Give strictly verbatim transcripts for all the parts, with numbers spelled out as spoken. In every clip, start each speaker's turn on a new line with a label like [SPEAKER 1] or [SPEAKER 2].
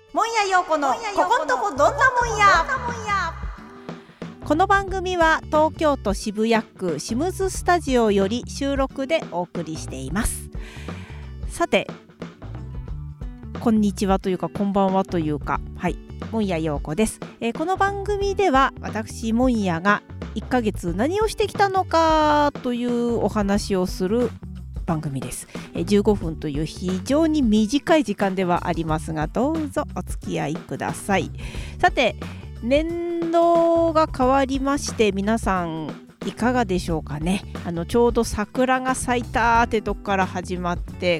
[SPEAKER 1] もんやようこのここんとこどんなもんや。この番組は東京都渋谷区シムズスタジオより収録でお送りしています。さて、こんにちはというかこんばんはというか、はい、もんやようこです。えー、この番組では私もんやがいっかげつ何をしてきたのかというお話をする番組です。じゅうごふんという非常に短い時間ではありますが、どうぞお付き合いください。さて、年度が変わりまして、皆さんいかがでしょうかね。あのちょうど桜が咲いたってとこから始まって、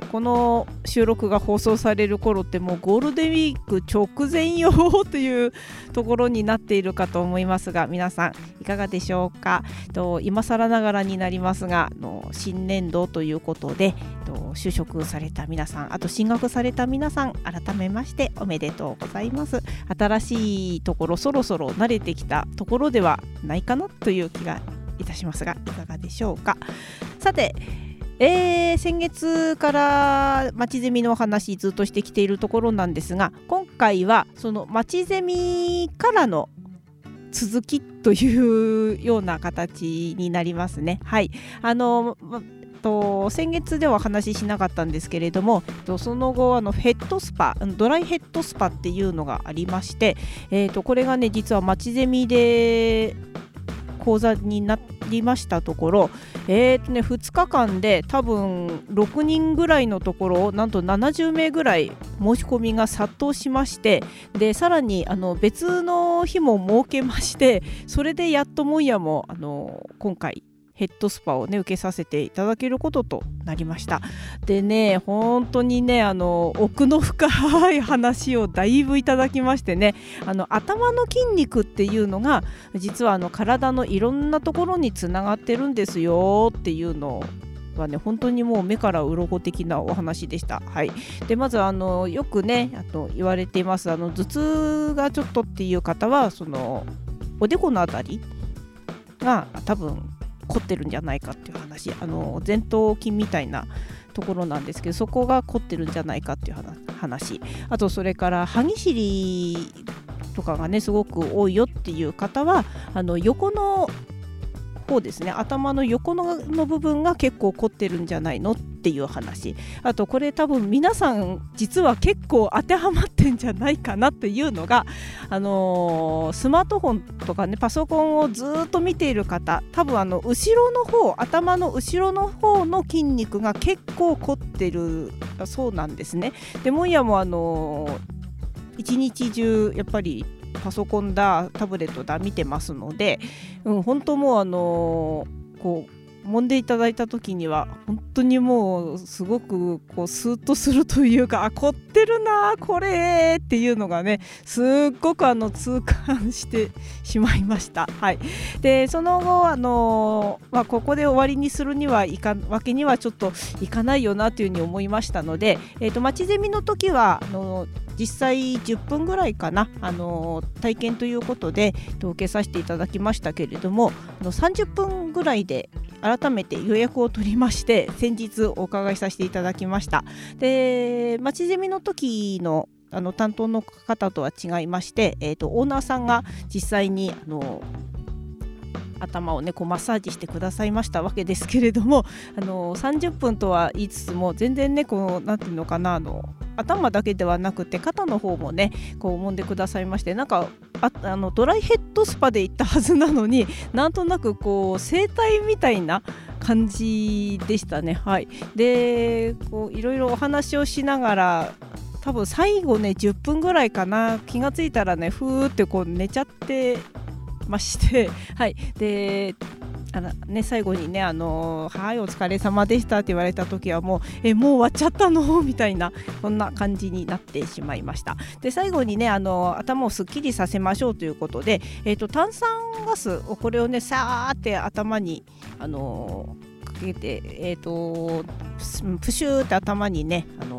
[SPEAKER 1] この収録が放送される頃ってもうゴールデンウィーク直前よというところになっているかと思いますが、皆さんいかがでしょうか。と今更ながらになりますが、の新年度ということで、と就職された皆さん、あと進学された皆さん、改めましておめでとうございます。新しいところ、そろそろ慣れてきたところではないかなという気がいたしますが、いかがでしょうか。さて、えー、先月からまちゼミのお話ずっとしてきているところなんですが、今回はそのまちゼミからの続きというような形になりますね。はい、あのと先月では話しなかったんですけれども、その後あのヘッドスパ、ドライヘッドスパっていうのがありまして、えー、とこれがね、実はまちゼミで講座になりましたところ、えーとね、ふつかかんで多分ろくにんぐらいのところをなんとななじゅうめいぐらい申し込みが殺到しまして、でさらにあの別の日も設けまして、それでやっともんやもあの今回ヘッドスパをね受けさせていただけることとなりました。でね、本当にね、あの奥の深い話をだいぶいただきましてね、あの頭の筋肉っていうのが実はあの体のいろんなところにつながってるんですよっていうのはね、本当にもう目から鱗的なお話でした。はい、でまずあのよくね、あと言われています、あの頭痛がちょっとっていう方は、そのおでこのあたりが多分凝ってるんじゃないかっていう話、あの前頭筋みたいなところなんですけど、そこが凝ってるんじゃないかっていう話、あとそれから歯ぎしりとかがねすごく多いよっていう方は、あの横の方ですね、頭の横 の, の部分が結構凝ってるんじゃないのっていう話、あとこれ多分皆さん実は結構当てはまってんじゃないかなっていうのが、あのー、スマートフォンとかねパソコンをずっと見ている方、多分あの後ろの方、頭の後ろの方の筋肉が結構凝ってるそうなんですね。でもんやもあのー、一日中やっぱりパソコンだタブレットだ見てますので、うん、本当もうあのー、こう揉んでいただいた時には本当にもうすごくこうスーッとするというか、あ、凝ってるなこれっていうのがね、すっごくあの痛感してしまいました。はい、でその後あのーまあ、ここで終わりにするにはいかわけにはちょっといかないよなというふうに思いましたので、えーと、まちゼミの時はあのー実際じゅっぷんぐらいかな、あの体験ということで受けさせていただきましたけれども、あのさんじゅっぷんぐらいで改めて予約を取りまして、先日お伺いさせていただきました。でまちゼミの時のあの担当の方とは違いまして、えーと、オーナーさんが実際にあの頭をねこうマッサージしてくださいましたわけですけれども、あのさんじゅっぷんとは言いつつも全然ねこうなんていうのかな、あの頭だけではなくて肩の方もねこう揉んでくださいまして、なんか あ, あのドライヘッドスパで行ったはずなのに、なんとなくこう整体みたいな感じでしたね。はい、でこういろいろお話をしながら、多分最後ねじゅっぷんぐらいかな、気がついたらねふーってこう寝ちゃってまして、はい、であの、ね、最後にね、あのー、はいお疲れ様でしたって言われた時はもうえもう終わっちゃったのみたいな、そんな感じになってしまいました。で最後にね、あのー、頭をすっきりさせましょうということで、えーと、炭酸ガスをこれをねさーって頭に、あのー、かけて、えーと、プシューって頭にね、あのー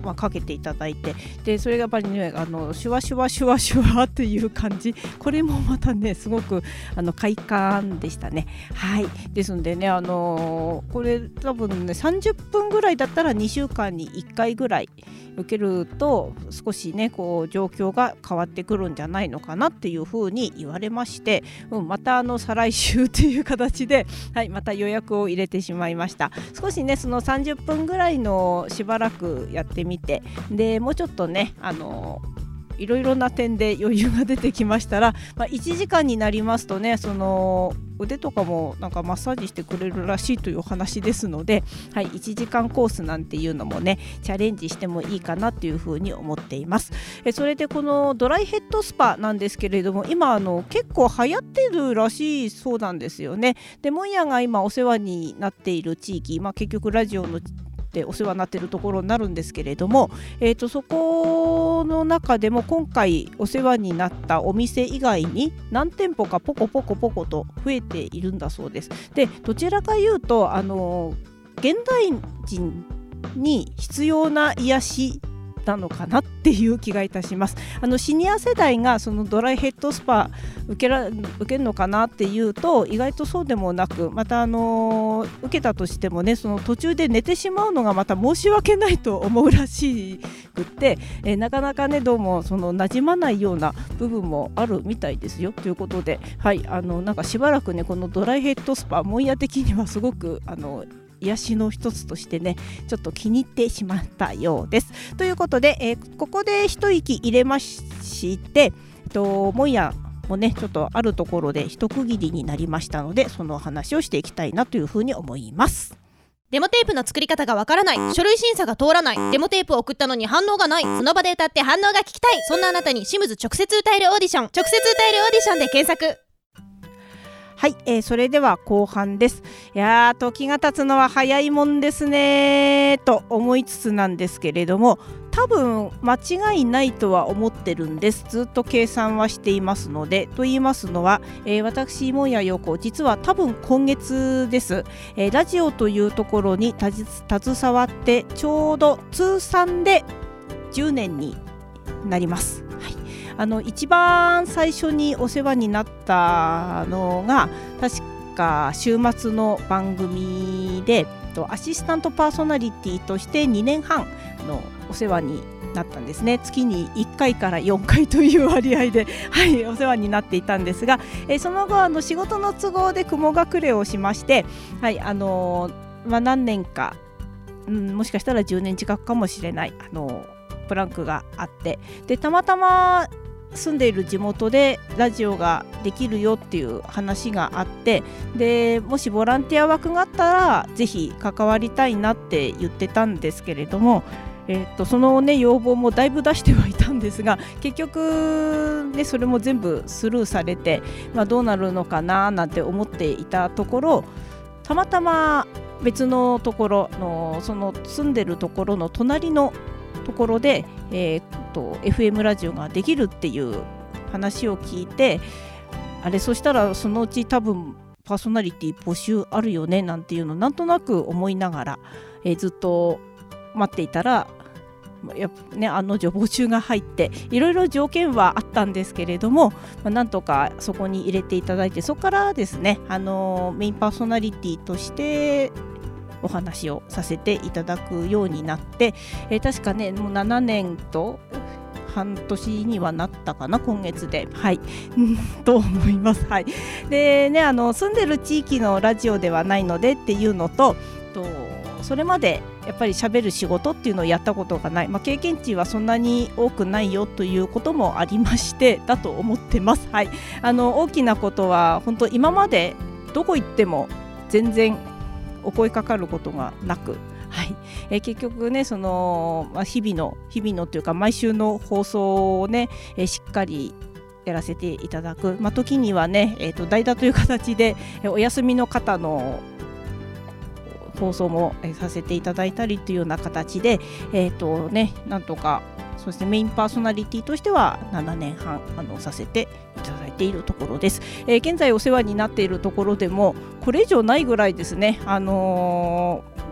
[SPEAKER 1] まあ、かけていただいて、でそれがやっぱりねあのシュワシュワシュワシュワっていう感じ、これもまたねすごくあの快感でしたね。はい、ですのでねあのこれ多分ねさんじゅっぷんぐらいだったらにしゅうかんにいっかいぐらい受けると少しねこう状況が変わってくるんじゃないのかなっていうふうに言われまして、うん、またあの再来週という形で、はい、また予約を入れてしまいました。少しねそのさんじゅっぷんぐらいのしばらくやってみて、でもうちょっとねあのいろいろな点で余裕が出てきましたら、まあ、いちじかんになりますとねその腕とかもなんかマッサージしてくれるらしいというお話ですので、はい、いちじかんコースなんていうのもねチャレンジしてもいいかなというふうに思っています。えそれでこのドライヘッドスパなんですけれども、今あの結構流行ってるらしいそうなんですよね。でモンヤが今お世話になっている地域、まあ、結局ラジオのでお世話になっているところになるんですけれども、えーと、そこの中でも今回お世話になったお店以外に何店舗かポコポコポコと増えているんだそうです。でどちらかいうとあの現代人に必要な癒しなのかなっていう気がいたします。あのシニア世代がそのドライヘッドスパ受けら、受けるのかなっていうと意外とそうでもなく、またあの受けたとしてもねその途中で寝てしまうのがまた申し訳ないと思うらしくって、えー、なかなかねどうもその馴染まないような部分もあるみたいですよということで、はいあのなんかしばらくねこのドライヘッドスパモンヤ的にはすごくあの癒しの一つとしてねちょっと気に入ってしまったようです。ということで、えー、ここで一息入れまして、えっと、モンヤもねちょっとあるところで一区切りになりましたので、その話をしていきたいなというふうに思います。
[SPEAKER 2] デモテープの作り方がわからない、書類審査が通らない、デモテープを送ったのに反応がない、その場で歌って反応が聞きたい、そんなあなたにシムズ直接歌えるオーディション、直接歌えるオーディションで検索。
[SPEAKER 1] はい、えー、それでは後半です。いやー時が経つのは早いもんですねと思いつつなんですけれども、多分間違いないとは思ってるんです。ずっと計算はしていますので。と言いますのは、えー、私モンヤヨコ実は多分今月です、えー、ラジオというところに携わってちょうど通算でじゅうねんになります。はい、あの一番最初にお世話になったのが確か週末の番組でアシスタントパーソナリティとしてにねんはんのお世話になったんですね。月にいっかいからよんかいという割合で、はい、お世話になっていたんですが、えー、その後あの仕事の都合で雲隠れをしまして、はいあのーまあ、何年か、うん、もしかしたらじゅうねん近くかもしれない、あのー、ブランクがあって、でたまたま住んでいる地元でラジオができるよっていう話があって、でもしボランティア枠があったらぜひ関わりたいなって言ってたんですけれども、えー、とその、ね、要望もだいぶ出してはいたんですが、結局、ね、それも全部スルーされて、まあ、どうなるのかななんて思っていたところ、たまたま別のところのその住んでるところの隣のところで、えー、と エフエム ラジオができるっていう話を聞いて、あれそしたらそのうち多分パーソナリティ募集あるよねなんていうのをなんとなく思いながら、えー、ずっと待っていたらやっぱ、ね、案の定募集が入って、いろいろ条件はあったんですけれども、まあ、なんとかそこに入れていただいて、そこからですね、あのー、メインパーソナリティとしてお話をさせていただくようになって、えー、確かねもうななねんと半年にはなったかな、今月で、はいと思います。はい、でね、あの住んでる地域のラジオではないのでっていうのと、とそれまでやっぱり喋る仕事っていうのをやったことがない、まあ、経験値はそんなに多くないよということもありましてだと思ってます。はい、あの大きなことは本当今までどこ行っても全然お声かかることがなく、はいえー、結局ねその、まあ、日々の日々のというか毎週の放送をね、えー、しっかりやらせていただく、まあ、時にはね、えーと、代打という形で、えー、お休みの方の放送も、えー、させていただいたりというような形で、えーとね、なんとかそしてメインパーソナリティとしてはななねんはんあのさせていただいているところです。えー、現在お世話になっているところでもこれ以上ないぐらいですね、あのー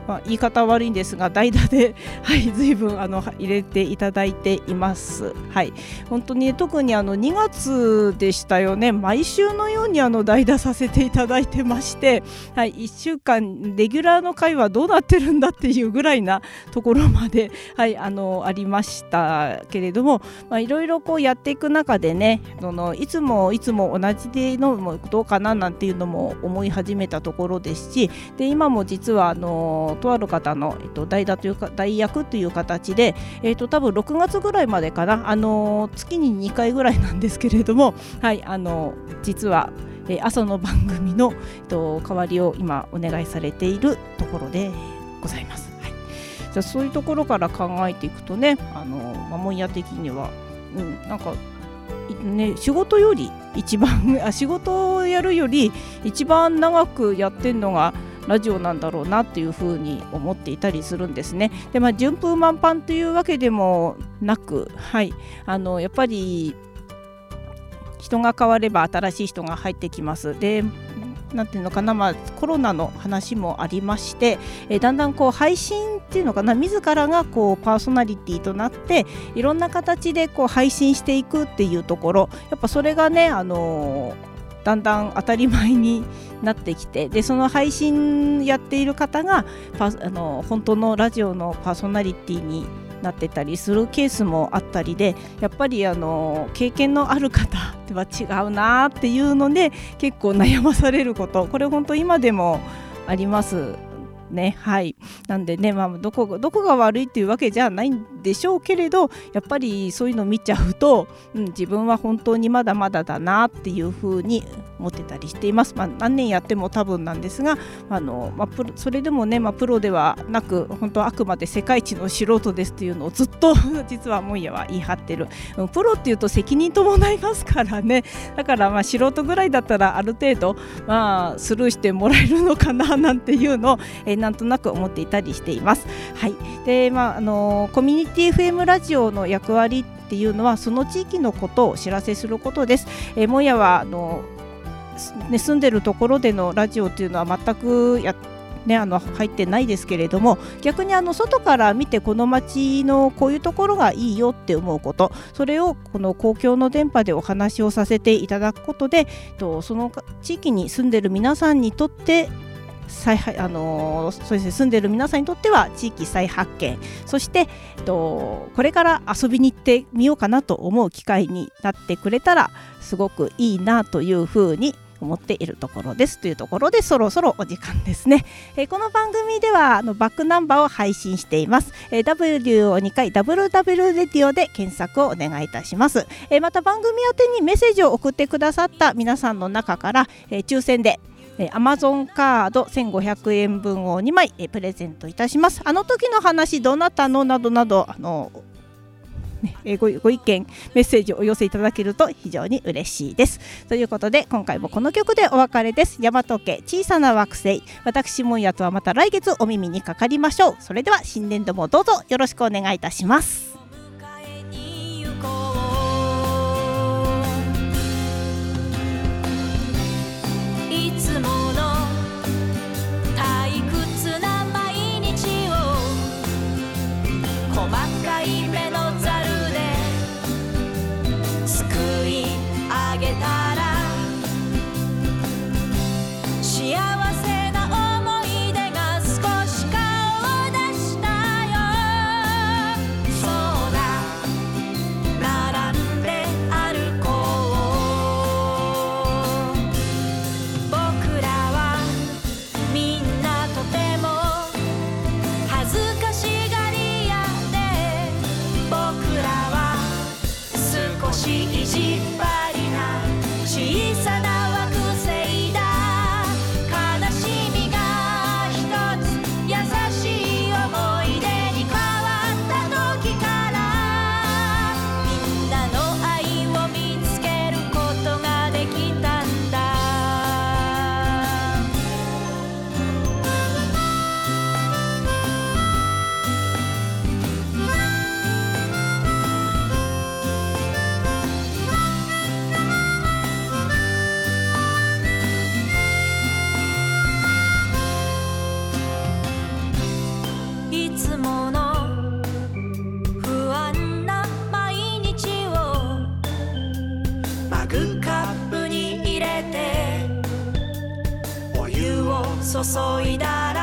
[SPEAKER 1] まあ、言い方悪いんですが代打で、はい、随分あの入れていただいています。はい、本当に特にあのにがつでしたよね。毎週のようにあの代打させていただいてまして、はい、いっしゅうかんレギュラーの回はどうなってるんだっていうぐらいなところまで、はい、あのありましたけれども、まあ、いろいろこうやっていく中でね、そのいつもいつも同じでのもどうかななんていうのも思い始めたところですし、で今も実はあのとある方の、えっと、代打というか代役という形で、えっと、多分ろくがつぐらいまでかな、あの月ににかいぐらいなんですけれども、はい、あの実は、えー、朝の番組の、えっと、代わりを今お願いされているところでございます。はい、じゃあそういうところから考えていくとね、あのマモンヤ的には、うん、なんかね、仕事より一番あ仕事をやるより一番長くやってんのがラジオなんだろうなっていうふうに思っていたりするんですね。で、まあ、順風満帆というわけでもなく、はい、あのやっぱり人が変われば新しい人が入ってきます。で、なんていうのかな、まあ、コロナの話もありまして、えだんだんこう配信っていうのかな、自らがこうパーソナリティとなっていろんな形でこう配信していくっていうところ、やっぱそれがね、あのーだんだん当たり前になってきて、でその配信やっている方がパあの本当のラジオのパーソナリティになってたりするケースもあったりで、やっぱりあの経験のある方では違うなっていうので結構悩まされること、これ本当今でもありますね。はい、なんでね、まあ、どこ、どこが悪いっていうわけじゃないんでしょうけれど、やっぱりそういうの見ちゃうと、うん、自分は本当にまだまだだなっていうふうに思ってたりしています。まあ、何年やっても多分なんですが、あの、まあ、プロそれでもね、まあ、プロではなく本当あくまで世界一の素人ですっていうのをずっと実はモンヤは言い張ってる。プロっていうと責任伴いますからね。だからまあ素人ぐらいだったらある程度、まあ、スルーしてもらえるのかななんていうのを、えー、なんとなく思っていたりしています。はい、で、まあ、あのコミュニティ エフエム ラジオの役割っていうのはその地域のことをお知らせすることです。えー、モンヤはあのね、住んでるところでのラジオっていうのは全くや、ね、あの入ってないですけれども、逆にあの外から見てこの街のこういうところがいいよって思うこと、それをこの公共の電波でお話をさせていただくことで、とその地域に住んでる皆さんにとって再あのー、そうですね、住んでいる皆さんにとっては地域再発見、そして、えっと、これから遊びに行ってみようかなと思う機会になってくれたらすごくいいなというふうに思っているところですというところで、そろそろお時間ですね。えー、この番組ではあのバックナンバーを配信しています。えー、ダブリュー をにかい ダブリューダブリュー レディオで検索をお願いいたします。えー、また番組宛てにメッセージを送ってくださった皆さんの中から、えー、抽選でアマゾンカードせんごひゃくえんぶんをにまいえプレゼントいたします。あの時の話どうなったのなどなど、あの、ね、えご、ご意見メッセージをお寄せいただけると非常に嬉しいです。ということで今回もこの曲でお別れです。大和家小さな惑星、私モンヤとはまた来月お耳にかかりましょう。それでは新年度もどうぞよろしくお願いいたします。
[SPEAKER 3] 注いだ